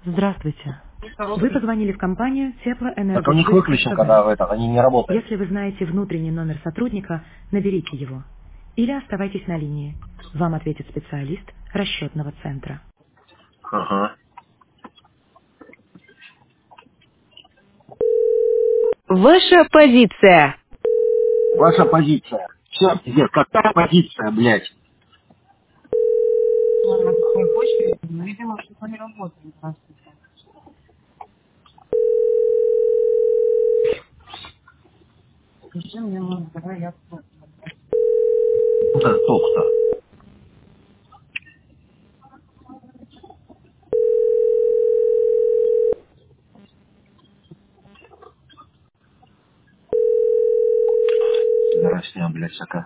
Здравствуйте. Вы позвонили в компанию Так у них Теплоэнергосбыт выключен, СПБ. когда они не работают. Если вы знаете внутренний номер сотрудника, наберите его. Или оставайтесь на линии. Вам ответит специалист расчетного центра. Ага. Ваша позиция. Ваша позиция. Все, пиздец, какая позиция, блядь? На какой почте? Ну, видимо, что-то не работает. Здравствуйте. Скажи мне, может, давай я попробую. Да, кто? Заросня, блядь, всякая.